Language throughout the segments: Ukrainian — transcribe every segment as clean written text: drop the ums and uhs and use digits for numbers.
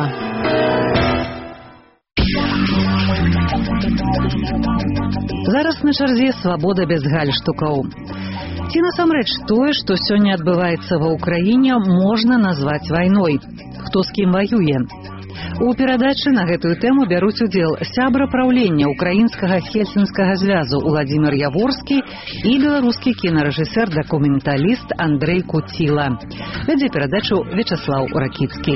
Куціла. Зараз на чарзе свабода без гальштукаў. Ці насамрэч тое, што сёння адбываецца ва ўкраіне, можна назваць вайной? Хто з кім ваюе? У перадачы на гэтую тэму бяруць удзел сябра праўлення украінскага хельсінскага звязу Уладзімір Яворскі і беларускі кінарэжысэр-дакументаліст Андрэй Куціла. Вядзе перадачу Вячаслаў Ракіцкі.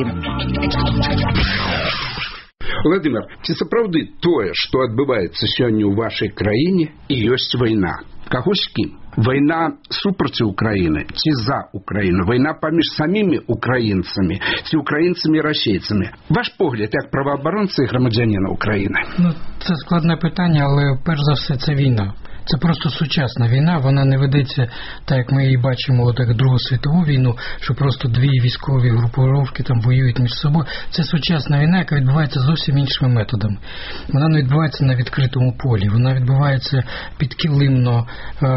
Владимир, ці сапраўды тое, што адбываецца сёння ў вашай краіне, і ёсць вайна? Каго з кім? Вайна супраці Украіны ці за Украіну? Вайна паміж самімі украінцамі ці украінцамі і расейцамі? Ваш погляд як правоабаронца і громадянина України. Це складне питання, але перш за все це війна. Це просто сучасна війна, вона не ведеться так, як ми її бачимо, так Другу світову війну, що просто дві військові групировки там воюють між собою. Це сучасна війна, яка відбувається зовсім іншими методами. Вона не відбувається на відкритому полі, вона відбувається підкилимно,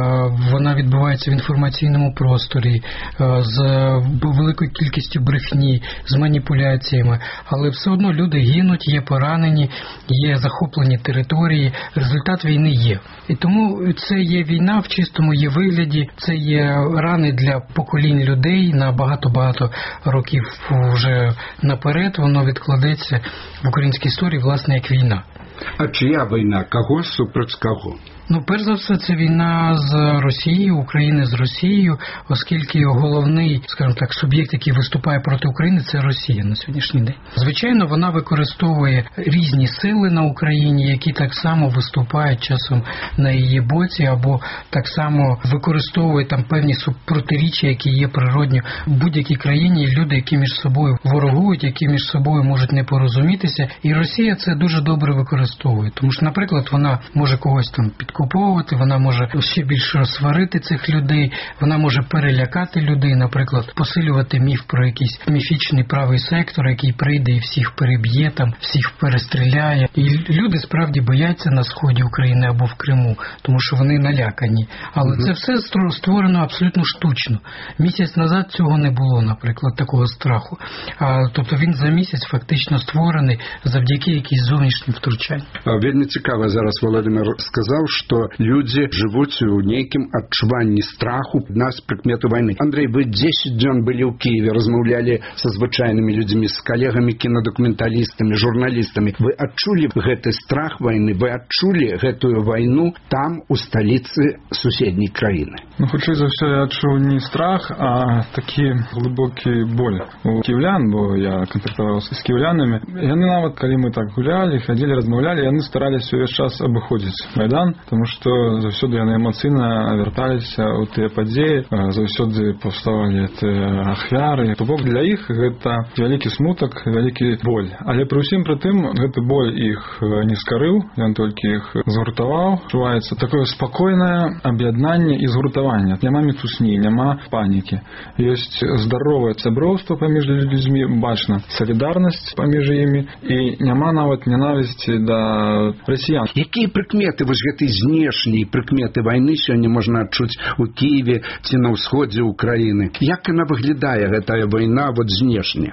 вона відбувається в інформаційному просторі, з великою кількістю брехні, з маніпуляціями, але все одно люди гинуть, є поранені, є захоплені території, результат війни є. І тому це є війна в чистому є вигляді, це є рани для поколінь людей на багато-багато років вже наперед, воно відкладеться в українській історії, власне, як війна. А чия війна? Кого супроти кого? Перш за все, це війна з Росією, України з Росією, оскільки головний, скажімо так, суб'єкт, який виступає проти України, це Росія на сьогоднішній день. Звичайно, вона використовує різні сили на Україні, які так само виступають часом на її боці, або так само використовує там певні протиріччя, які є природні в будь-якій країні, і люди, які між собою ворогують, які між собою можуть не порозумітися, і Росія це дуже добре використовує. Тому що, наприклад, вона може когось там підкуповувати, вона може ще більше розсварити цих людей, вона може перелякати людей, наприклад, посилювати міф про якийсь міфічний правий сектор, який прийде і всіх переб'є, там, всіх перестріляє. І люди справді бояться на сході України або в Криму, тому що вони налякані. Але це все створено абсолютно штучно. Місяць назад цього не було, наприклад, такого страху. Тобто він за місяць фактично створений завдяки якійсь зовнішнім втручанням. Вельми цікаво зараз Володимир сказав, що люди живуть у нейкім адчуванні страху нас прикмету війни. Андрей, ви 10 дзён былі ў Киеве, размаўлялі са звычайнымі людзьмі, з калегамі, кінадакументалістамі, журналістамі. Вы адчулі гэты страх вайны, вы адчулі гэтую вайну там, у сталіцы суседняй краіны? Хутчэй за ўсё я адчуў не страх, а такі глыбокі боль у кіўлян, бо я кантактаваў з кіўлянамі. Яны нават, калі мы так гулялі, хадзілі, размаўлялі, яны стараліся ўвесь час абыходзіць Майдан, тому што заўсёды яны эмацыйна вярталіся ў тыя падзеі, заўсёды паўставалі тыя ахвяры. То бок для іх гэта вялікі смутак, вялікі боль. Але пры ўсім пры тым гэты боль іх не скарыў, ён толькі іх згуртаваў. Чуваецца такое спакойнае аб'яднанне і згуртаванне. Няма міцусні, няма панікі. Ёсць здаровае сяброўства паміж людзьмі, бачна салідарнасць паміж імі, і няма нават ненавісці да расіян. Якія прыкметы вось гэтай знешняй прыкметы вайны сёння можна адчуць у Киеве ці на ўсходзе Украіны? Як яна выглядае, гэтая вайна, вот знешня?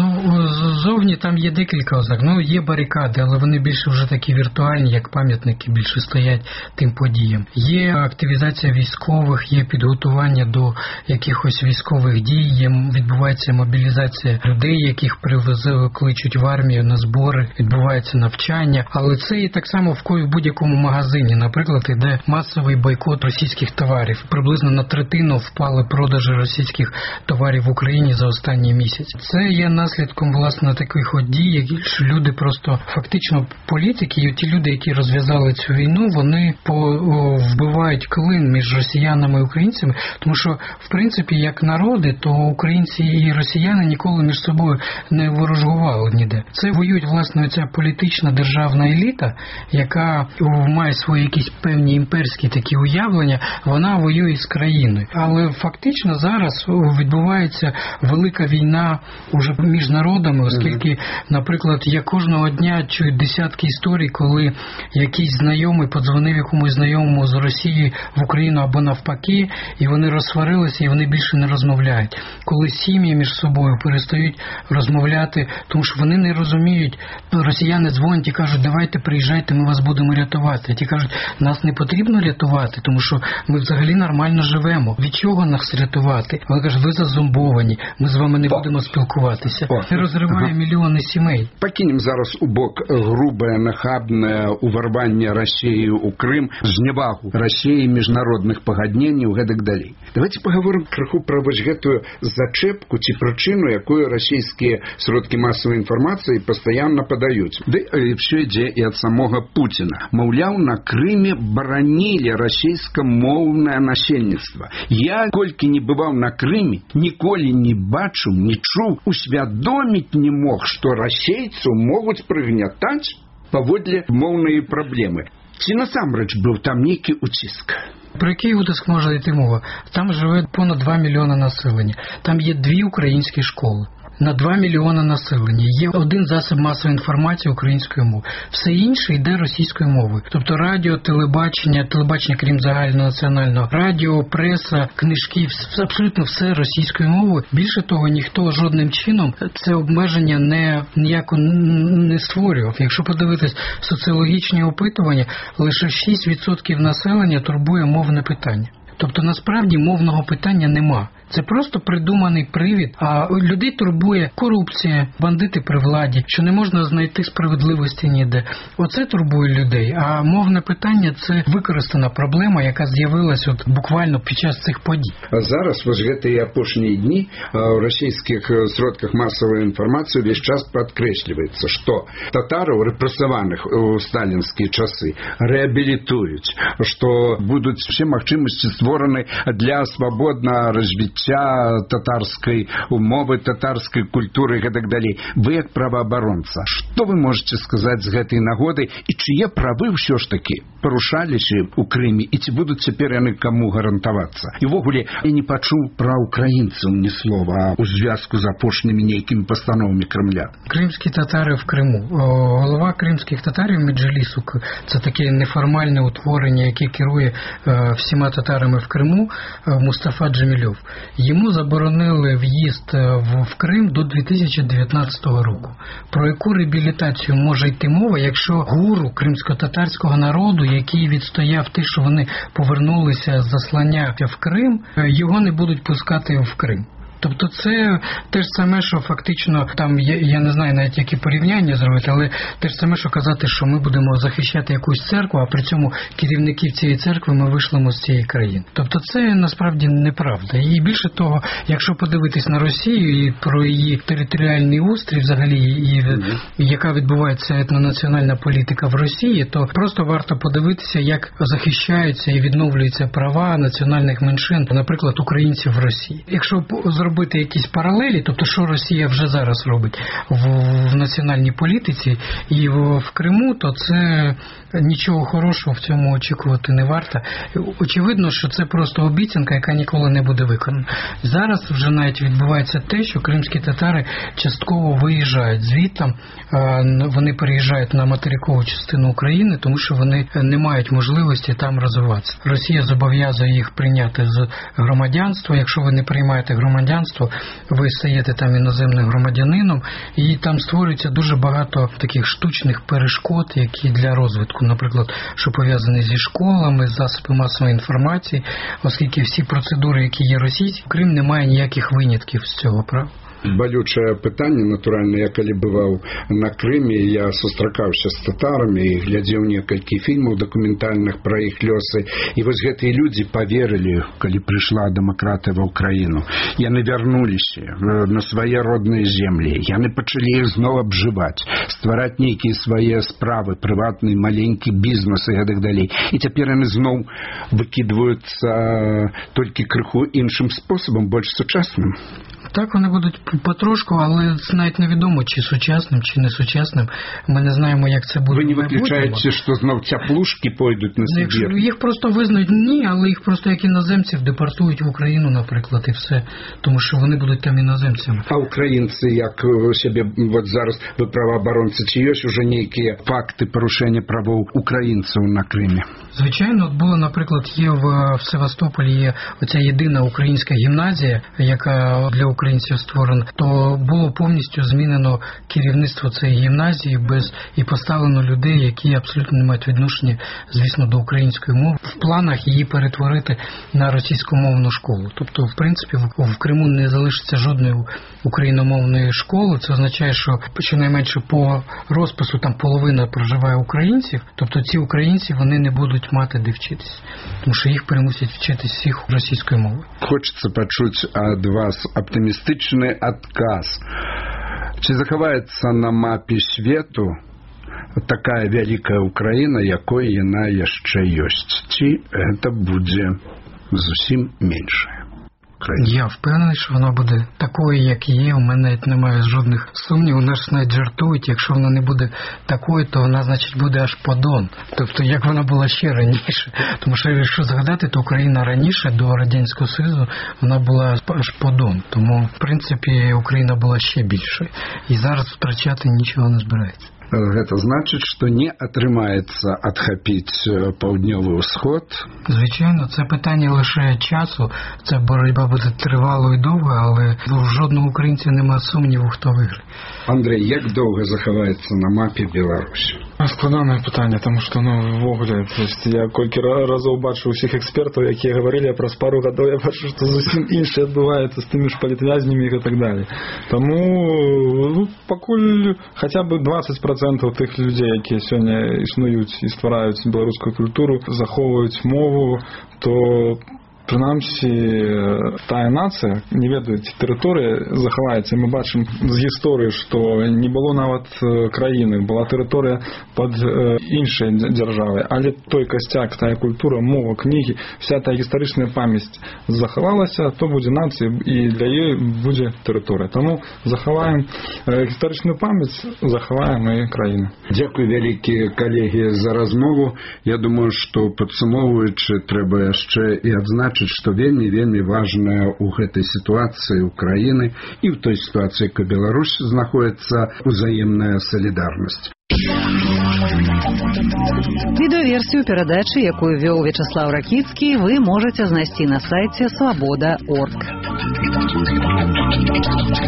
Зовні там є декілька ознак. Є барикади, але вони більше вже такі віртуальні, як пам'ятники, більше стоять тим подіям. Є активізація військових, є підготування до якихось військових дій, відбувається мобілізація людей, яких кличуть в армію на збори, відбувається навчання, але це і так само в будь-якому магазині. Наприклад, іде масовий бойкот російських товарів. Приблизно на третину впали продажі російських товарів в Україні за останній місяць. Це є наслідком, власне, таких от дій, що люди просто фактично політики і ті люди, які розв'язали цю війну, вони вбивають клин між росіянами і українцями, тому що, в принципі, як народи, то українці і росіяни ніколи між собою не ворожгували ніде. Це воюють, власне, ця політична державна еліта, яка має свої якісь якісь певні імперські такі уявлення, вона воює з країною. Але фактично зараз відбувається велика війна уже між народами, оскільки, наприклад, я кожного дня чую десятки історій, коли якийсь знайомий подзвонив якомусь знайомому з Росії в Україну або навпаки, і вони розсварилися, і вони більше не розмовляють. Коли сім'ї між собою перестають розмовляти, тому що вони не розуміють, росіяни дзвонять і кажуть, давайте приїжджайте, ми вас будемо рятувати. А ті кажуть, нас не потрібно рятувати, тому що ми взагалі нормально живемо. Від чого нас рятувати? Вони кажуть, ви зазомбовані, ми з вами не будемо спілкуватися. Це розриває мільйони сімей. Пакінем зараз у бок грубе, нахабне уварвання Росії у Крым, зневагу Росії, міжнародних пагадненняў, гэтак далей. Давайте поговорим крыху про вось гэтую зачепку ці прычыну, якую расійскія сродкі масавай інфармацыі пастаянна падаюць. Ды все ідзе і ад самога Путіна. Маўляў, на Крыме баранілі расійскамоўнае насельніцтва. Я, колькі не бываў на Крыме, ніколі не бачыў, не чуў, усвядоміць не мог, што расейцаў могуць прыгнятаць паводле моўнай праблемы. Ці насамрэч быў там нейкі уціск? Про який утиск може йти мова? Там живе понад 2 мільйони населення. Там є 2 українські школи. На 2 мільйони населення. Є один засіб масової інформації українською мовою. Все інше йде російською мовою. Тобто радіо, телебачення, крім загальнонаціонального, радіо, преса, книжки, абсолютно все російською мовою. Більше того, ніхто жодним чином це обмеження ніяко не створював. Якщо подивитись соціологічні опитування, лише 6% населення турбує мовне питання. Тобто, насправді, мовного питання нема. Це просто придуманий привід, а людей турбує корупція, бандити при владі, що не можна знайти справедливості ніде. Оце турбує людей, а мовне питання – це використана проблема, яка з'явилась от буквально під час цих подій. А зараз, вось гэтыя апошнія дні, у расійскіх сродках масової інформації весь час підкреслюється, що татарів, репресованих у сталінські часи, реабілітують, що будуть всі можливості створені для свободного розвитку татарской мовы, татарской культуры и так далее. Вы, как правооборонца, что вы можете сказать с этой нагоды, и чьи правы все ж таки порушались у Крыме, и ці будут теперь они кому гарантоваться? И в огуле я не почул про украинцев ни слова, а у зв'язку з апошними некими постановами Кремля. Кримські татари в Криму. Голова кримських татарів Меджлісу, це таке неформальне утворення, яке керує всіма татарами в Криму, Мустафа Джемільов. Йому заборонили в'їзд в Крим до 2019 року. Про яку реабілітацію може йти мова, якщо гуру кримсько-татарського народу, який відстояв те, що вони повернулися з заслання в Крим, його не будуть пускати в Крим? Тобто це те ж саме, що фактично, там, я не знаю навіть які порівняння зробити, але те ж саме, що казати, що ми будемо захищати якусь церкву, а при цьому керівників цієї церкви ми вишлемо з цієї країни. Тобто це насправді неправда. І більше того, якщо подивитись на Росію і про її територіальний устрій взагалі, і яка відбувається етнонаціональна політика в Росії, то просто варто подивитися, як захищаються і відновлюються права національних меншин, наприклад, українців в Росії. Якщо зробити якісь паралелі, тобто що Росія вже зараз робить в національній політиці і в Криму, то це нічого хорошого в цьому очікувати не варто. Очевидно, що це просто обіцянка, яка ніколи не буде виконана. Зараз вже навіть відбувається те, що кримські татари частково виїжджають звідти, вони переїжджають на материкову частину України, тому що вони не мають можливості там розвиватися. Росія зобов'язує їх прийняти з громадянства. Якщо ви не приймаєте громадянство, ви стаєте там іноземним громадянином, і там створюється дуже багато таких штучних перешкод, які для розвитку, наприклад, що пов'язані зі школами, з засобами масової інформації, оскільки всі процедури, які є російські, Крим не має ніяких винятків з цього права. Балючае пытанне, натуральна, я калі бываў на Крыме, я сустракаўся з татарамі і глядзеў некалькі фільмаў дакументальных пра іх лёсы, і вось гэтыя людзі паверылі, калі прыйшла дэмакратыя ва ўкраіну. Яны вярнуліся на свае родныя землі, яны пачалі іх зноў абжываць, ствараць нейкія свае справы, прыватны маленькі бізнес і гэтак далей. І цяпер яны зноў выкідваюцца толькі крыху іншым спосабам, больш сучасным. Так, вони будуть потрошку, але навіть невідомо, чи сучасним, чи не сучасним. Ми не знаємо, як це буде. Ви не виключаєте, що знов тяплушки пойдуть на Сибір? Їх просто визнають, ні, але їх просто як іноземців депортують в Україну, наприклад, і все. Тому що вони будуть там іноземцями. А українці, як себе, от зараз ви правооборонці, чи є вже ніякі факти порушення прав українців на Кримі? Звичайно, було, наприклад, є в Севастополі є оця єдина українська гімназія, яка для українців створена, то було повністю змінено керівництво цієї гімназії і поставлено людей, які абсолютно не мають відношення, звісно, до української мови. В планах її перетворити на російськомовну школу. Тобто, в принципі, в Криму не залишиться жодної україномовної школи. Це означає, що щонайменше по розпису там половина проживає українців, тобто ці українці, вони не будуть мати де вчитися, тому що їх примусять вчитись всіх російської мови. Хочеться почути від вас оптимістичний відказ. Чи заховається на мапі світу така велика Україна, якою вона ще є? Чи це буде зовсім менше? Я впевнений, що вона буде такою, як є. У мене навіть немає жодних сумнівів. Нас навіть жартують, якщо вона не буде такою, то вона, значить, буде аж подон. Тобто, як вона була ще раніше. Тому що, якщо згадати, то Україна раніше, до Радянського Союзу, вона була аж подон. Тому, в принципі, Україна була ще більшою. І зараз втрачати нічого не збирається. Гэта значыць, што не атрымаецца адхапіць паўднёвы ўсход? Звичайно, це питання лише часу. Ця боротьба буде тривалою і довго, але в жодного українця немає сумніву, хто виграє. Андрей, як довго заховається на мапі Білорусі? Складане питання, тому що, ввогуле, я кілька разів бачу усіх експертів, які говорили, праз пару років я бачу, що зовсім інше відбувається з тими ж політв'язнями і так далі. Тому, покуль хоча б 20% тих людей, які сьогодні існують і створюють білоруську культуру, заховують мову, то принаймні та нація, не ведаючи території, заховається. Ми бачимо з історії, що не було навіть країни, була територія під іншою державою. Але той костяк, та культура, мова, книги, вся та історична пам'ять заховалася, то буде нація і для її буде територія. Тому заховаємо історичну пам'ять, заховаємо і країну. Дякую, великі колеги, за розмову. Я думаю, що підсумовуючи, треба ще і відзначити, што вельмі важная ў гэтай сітуацыі Украіны і ў той сітуацыі, як Беларусь знаходіцца, узаемная салідарнасць. Відеоверсію перадачы, якую вёў Вячаслав Ракіцкі, вы можаце знайсці на сайце свабода.орг.